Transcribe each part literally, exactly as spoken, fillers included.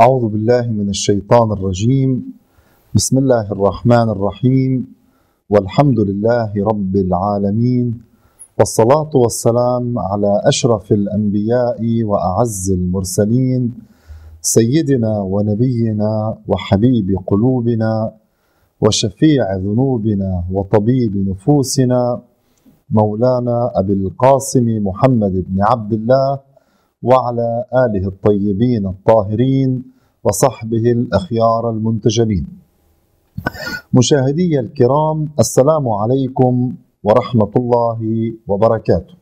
أعوذ بالله من الشيطان الرجيم. بسم الله الرحمن الرحيم، والحمد لله رب العالمين، والصلاة والسلام على أشرف الأنبياء وأعز المرسلين، سيدنا ونبينا وحبيب قلوبنا وشفيع ذنوبنا وطبيب نفوسنا، مولانا أبي القاسم محمد بن عبد الله وعلى آله الطيبين الطاهرين وصحبه الأخيار المنتجبين. مشاهدي الكرام، السلام عليكم ورحمة الله وبركاته.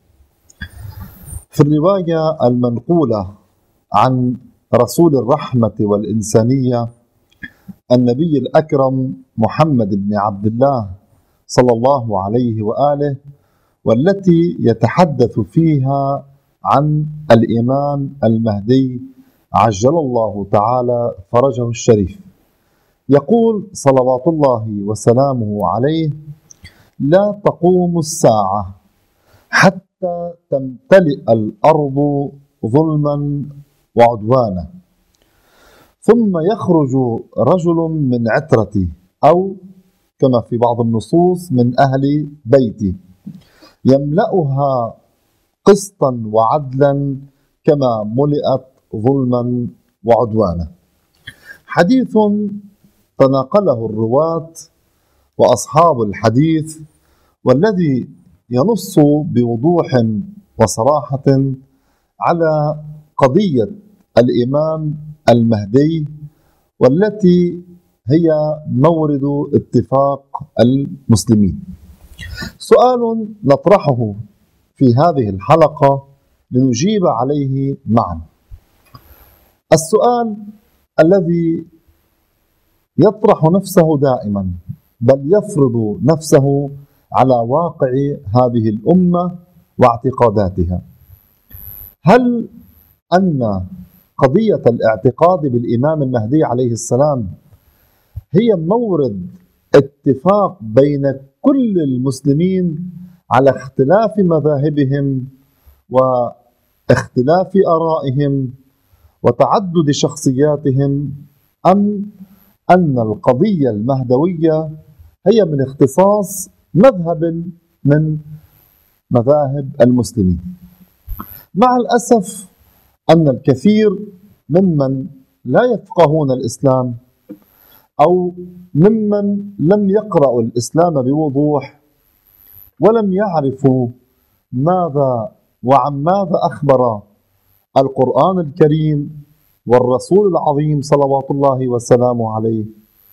في الرواية المنقولة عن رسول الرحمة والإنسانية النبي الأكرم محمد بن عبد الله صلى الله عليه وآله، والتي يتحدث فيها عن الإمام المهدي عجل الله تعالى فرجه الشريف، يقول صلوات الله وسلامه عليه: لا تقوم الساعة حتى تمتلئ الأرض ظلما وعدوانا، ثم يخرج رجل من عترتي، أو كما في بعض النصوص من أهل بيتي، يملأها قسطا وعدلا كما ملئت ظلما وعدوانا. حديث تناقله الرواة وأصحاب الحديث، والذي ينص بوضوح وصراحة على قضية الإمام المهدي، والتي هي مورد اتفاق المسلمين. سؤال نطرحه في هذه الحلقة لنجيب عليه معا. السؤال الذي يطرح نفسه دائما، بل يفرض نفسه على واقع هذه الأمة واعتقاداتها: هل أن قضية الاعتقاد بالإمام المهدي عليه السلام هي مورد اتفاق بين كل المسلمين على اختلاف مذاهبهم واختلاف آرائهم وتعدد شخصياتهم، أم أن القضية المهدوية هي من اختصاص مذهب من مذاهب المسلمين؟ مع الأسف أن الكثير ممن لا يفقهون الإسلام أو ممن لم يقرأوا الإسلام بوضوح ولم يعرفوا ماذا وعن ماذا أخبر القرآن الكريم والرسول العظيم صلوات الله وسلامه عليه.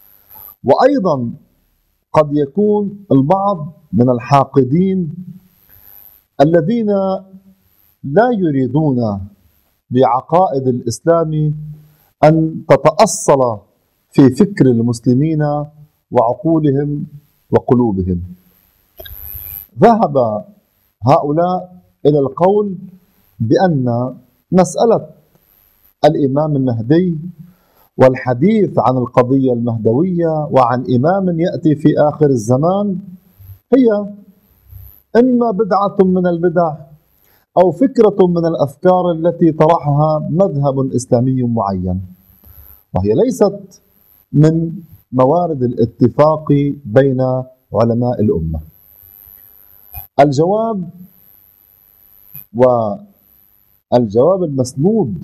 وأيضا قد يكون البعض من الحاقدين الذين لا يريدون بعقائد الإسلام أن تتأصل في فكر المسلمين وعقولهم وقلوبهم. ذهب هؤلاء إلى القول بأن مسألة الإمام المهدي والحديث عن القضية المهدوية وعن إمام يأتي في آخر الزمان هي إما بدعة من البدع أو فكرة من الأفكار التي طرحها مذهب إسلامي معين، وهي ليست من موارد الاتفاق بين علماء الأمة. الجواب والجواب المسنود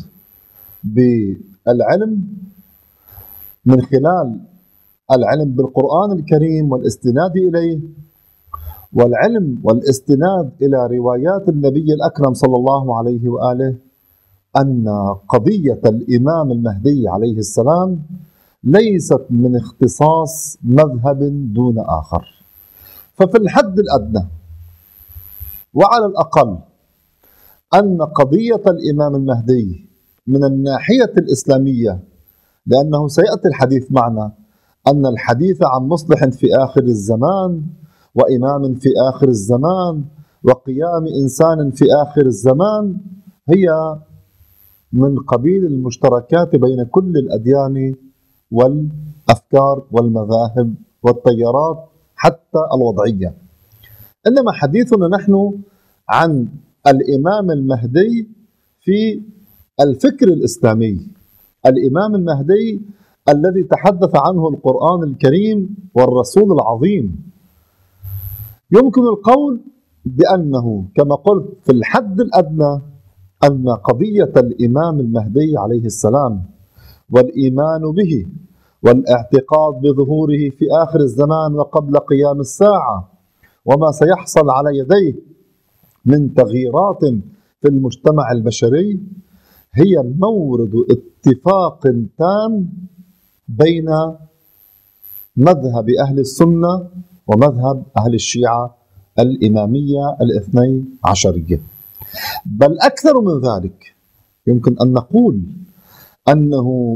بالعلم من خلال العلم بالقرآن الكريم والاستناد إليه، والعلم والاستناد إلى روايات النبي الأكرم صلى الله عليه وآله، أن قضية الإمام المهدي عليه السلام ليست من اختصاص مذهب دون آخر. ففي الحد الأدنى وعلى الأقل أن قضية الإمام المهدي من الناحية الإسلامية، لأنه سيأتي الحديث معنا أن الحديث عن مصلح في آخر الزمان وإمام في آخر الزمان وقيام إنسان في آخر الزمان، هي من قبيل المشتركات بين كل الأديان والأفكار والمذاهب والتيارات حتى الوضعية. إنما حديثنا نحن عن الإمام المهدي في الفكر الإسلامي، الإمام المهدي الذي تحدث عنه القرآن الكريم والرسول العظيم. يمكن القول بأنه كما قلت في الحد الأدنى أن قضية الإمام المهدي عليه السلام والإيمان به والاعتقاد بظهوره في آخر الزمان وقبل قيام الساعة وما سيحصل على يديه من تغييرات في المجتمع البشري هي مورد اتفاق تام بين مذهب أهل السنة ومذهب أهل الشيعة الإمامية الاثني عشرية. بل أكثر من ذلك، يمكن أن نقول أنه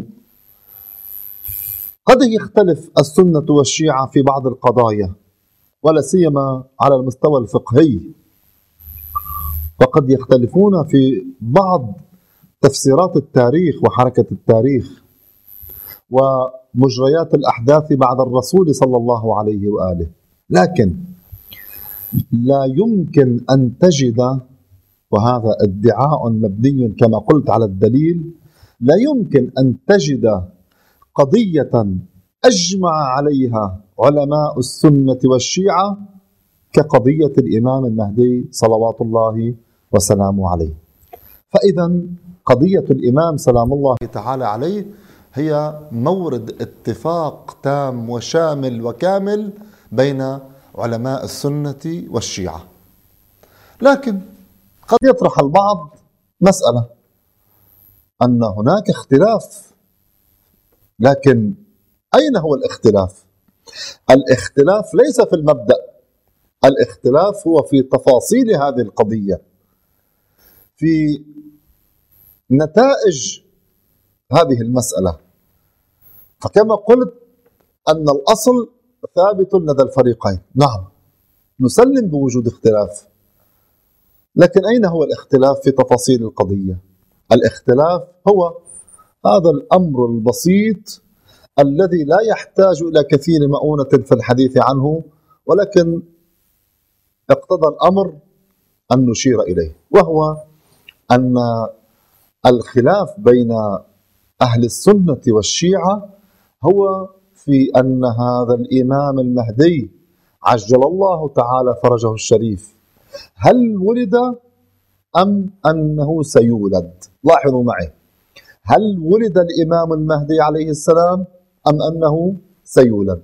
قد يختلف السنة والشيعة في بعض القضايا ولا سيما على المستوى الفقهي، وقد يختلفون في بعض تفسيرات التاريخ وحركة التاريخ ومجريات الأحداث بعد الرسول صلى الله عليه وآله، لكن لا يمكن أن تجد، وهذا ادعاء مبني كما قلت على الدليل، لا يمكن أن تجد قضية أجمع عليها علماء السنة والشيعة كقضية الإمام المهدي صلوات الله وسلامه عليه. فإذا قضية الإمام سلام الله تعالى عليه هي مورد اتفاق تام وشامل وكامل بين علماء السنة والشيعة. لكن قد يطرح البعض مسألة أن هناك اختلاف، لكن أين هو الاختلاف؟ الاختلاف ليس في المبدأ، الاختلاف هو في تفاصيل هذه القضية، في نتائج هذه المسألة. فكما قلت أن الأصل ثابت لدى الفريقين، نعم نسلم بوجود اختلاف، لكن أين هو الاختلاف في تفاصيل القضية؟ الاختلاف هو هذا الأمر البسيط الذي لا يحتاج إلى كثير مؤونة في الحديث عنه، ولكن اقتضى الأمر أن نشير إليه، وهو أن الخلاف بين أهل السنة والشيعة هو في أن هذا الإمام المهدي عجل الله تعالى فرجه الشريف هل ولد أم أنه سيولد؟ لاحظوا معي، هل ولد الإمام المهدي عليه السلام أم أنه سيولد؟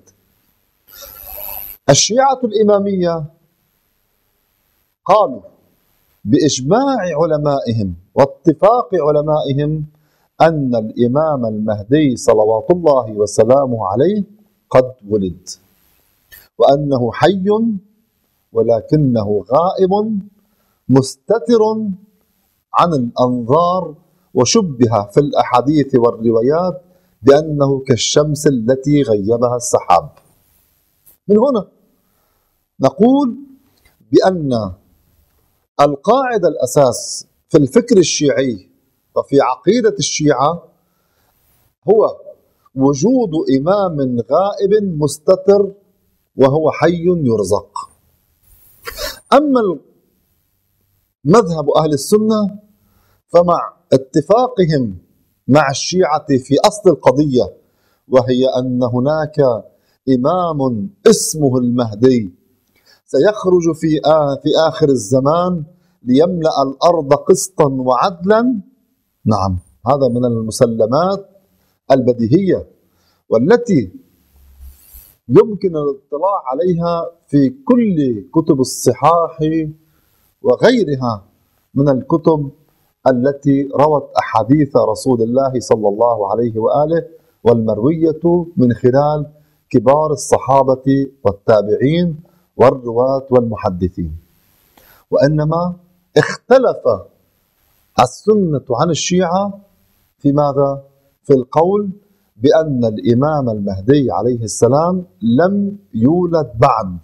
الشيعة الإمامية قالوا بإجماع علمائهم واتفاق علمائهم أن الإمام المهدي صلوات الله وسلامه عليه قد ولد، وأنه حي ولكنه غائب مستتر عن الأنظار، وشبه في الأحاديث والروايات بأنه كالشمس التي غيبها السحاب. من هنا نقول بأن القاعدة الأساس في الفكر الشيعي وفي عقيدة الشيعة هو وجود إمام غائب مستتر وهو حي يرزق. أما مذهب أهل السنة فمع اتفاقهم مع الشيعة في أصل القضية، وهي أن هناك إمام اسمه المهدي سيخرج في في آخر الزمان ليملأ الأرض قسطا وعدلا. نعم، هذا من المسلمات البديهية والتي يمكن الاطلاع عليها في كل كتب الصحاح وغيرها من الكتب التي روت أحاديث رسول الله صلى الله عليه وآله والمروية من خلال كبار الصحابة والتابعين والرواة والمحدثين. وإنما اختلف السنة عن الشيعة في ماذا؟ في القول بأن الإمام المهدي عليه السلام لم يولد بعد،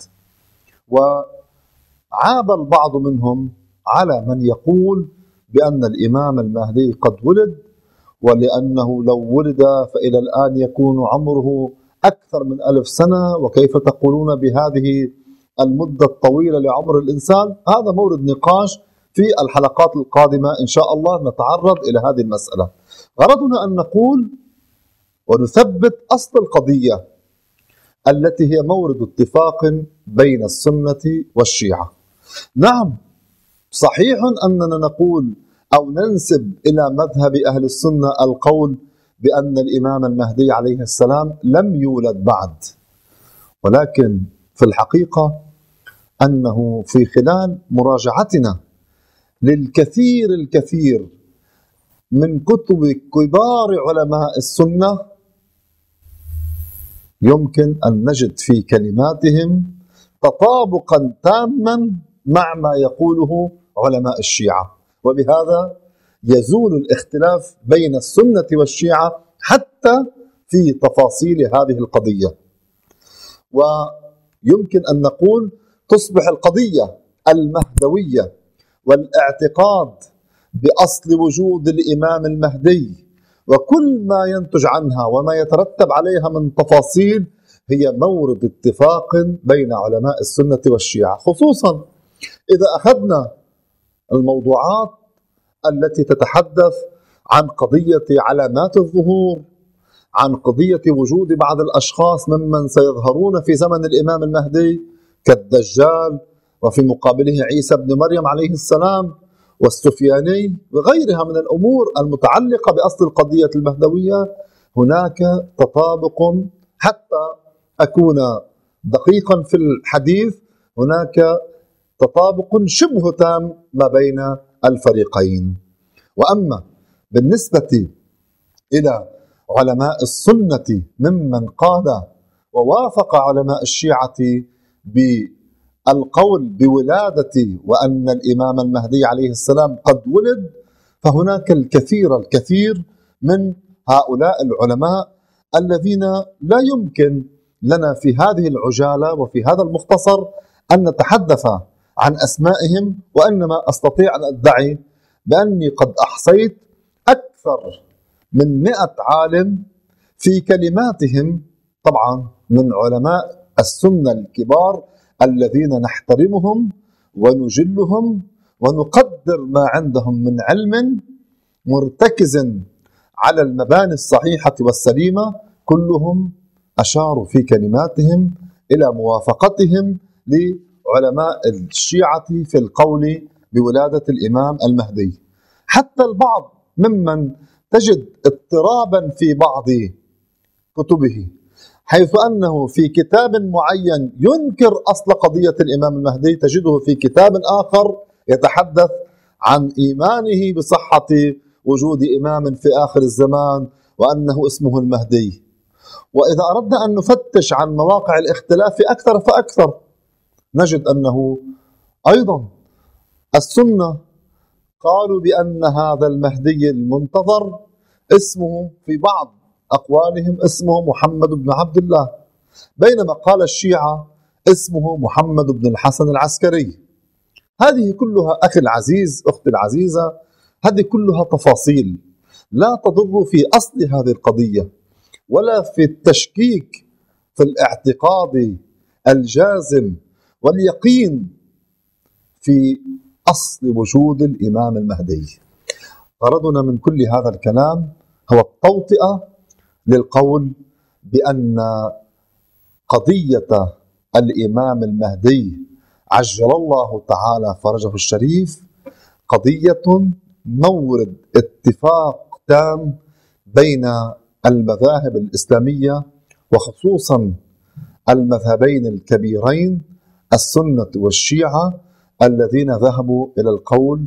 وعاب البعض منهم على من يقول بأن الإمام المهدي قد ولد، ولأنه لو ولد فإلى الآن يكون عمره أكثر من ألف سنة، وكيف تقولون بهذه المدة الطويلة لعمر الإنسان؟ هذا مورد نقاش في الحلقات القادمة إن شاء الله، نتعرض إلى هذه المسألة. غرضنا أن نقول ونثبت أصل القضية التي هي مورد اتفاق بين السنة والشيعة. نعم، صحيح أننا نقول أو ننسب إلى مذهب أهل السنة القول بأن الإمام المهدي عليه السلام لم يولد بعد، ولكن في الحقيقة أنه في خلال مراجعتنا للكثير الكثير من كتب كبار علماء السنة يمكن أن نجد في كلماتهم تطابقا تاما مع ما يقوله علماء الشيعة، وبهذا يزول الاختلاف بين السنة والشيعة حتى في تفاصيل هذه القضية. ويمكن أن نقول تصبح القضية المهدوية والاعتقاد بأصل وجود الإمام المهدي وكل ما ينتج عنها وما يترتب عليها من تفاصيل هي مورد اتفاق بين علماء السنة والشيعة، خصوصا إذا أخذنا الموضوعات التي تتحدث عن قضية علامات الظهور، عن قضية وجود بعض الأشخاص ممن سيظهرون في زمن الإمام المهدي كالدجال، وفي مقابله عيسى بن مريم عليه السلام والسفياني وغيرها من الأمور المتعلقة بأصل القضية المهدوية. هناك تطابق، حتى أكون دقيقا في الحديث، هناك تطابق شبه تام ما بين الفريقين. وأما بالنسبة إلى علماء السنة ممن قال ووافق علماء الشيعة بالقول بولادة وأن الإمام المهدي عليه السلام قد ولد، فهناك الكثير الكثير من هؤلاء العلماء الذين لا يمكن لنا في هذه العجالة وفي هذا المختصر أن نتحدث عن أسمائهم، وإنما أستطيع أن أدعي بأني قد أحصيت أكثر من مئة عالم في كلماتهم، طبعا من علماء السنة الكبار الذين نحترمهم ونجلهم ونقدر ما عندهم من علم مرتكز على المباني الصحيحة والسليمة. كلهم أشاروا في كلماتهم إلى موافقتهم لعلماء الشيعة في القول بولادة الإمام المهدي. حتى البعض ممن تجد اضطرابا في بعض كتبه، حيث أنه في كتاب معين ينكر أصل قضية الإمام المهدي، تجده في كتاب آخر يتحدث عن إيمانه بصحة وجود إمام في آخر الزمان وأنه اسمه المهدي. وإذا أردنا أن نفتش عن مواقع الاختلاف أكثر فأكثر، نجد أنه أيضا السنة قالوا بأن هذا المهدي المنتظر اسمه في بعض أقوالهم اسمه محمد بن عبد الله، بينما قال الشيعة اسمه محمد بن الحسن العسكري. هذه كلها أخي العزيز أختي العزيزة، هذه كلها تفاصيل لا تضر في أصل هذه القضية ولا في التشكيك في الاعتقاد الجازم واليقين في أصل وجود الإمام المهدي. غرضنا من كل هذا الكلام هو التوطئة للقول بأن قضية الإمام المهدي عجل الله تعالى فرجه الشريف قضية مورد اتفاق تام بين المذاهب الإسلامية، وخصوصا المذهبين الكبيرين السنة والشيعة الذين ذهبوا إلى القول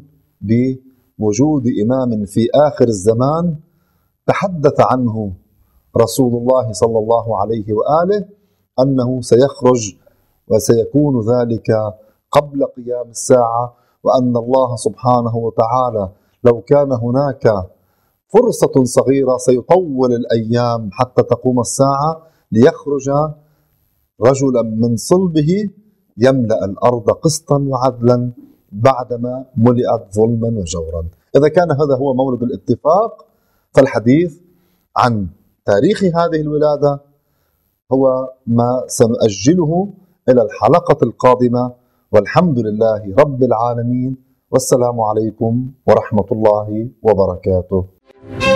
بوجود إمام في آخر الزمان تحدث عنه رسول الله صلى الله عليه وآله أنه سيخرج وسيكون ذلك قبل قيام الساعة، وأن الله سبحانه وتعالى لو كان هناك فرصة صغيرة سيطول الأيام حتى تقوم الساعة ليخرج رجلا من صلبه يملأ الأرض قسطا وعدلا بعدما ملئت ظلما وجورا. إذا كان هذا هو مورد الاتفاق، فالحديث عن تاريخ هذه الولادة هو ما سنؤجله إلى الحلقة القادمة، والحمد لله رب العالمين، والسلام عليكم ورحمة الله وبركاته.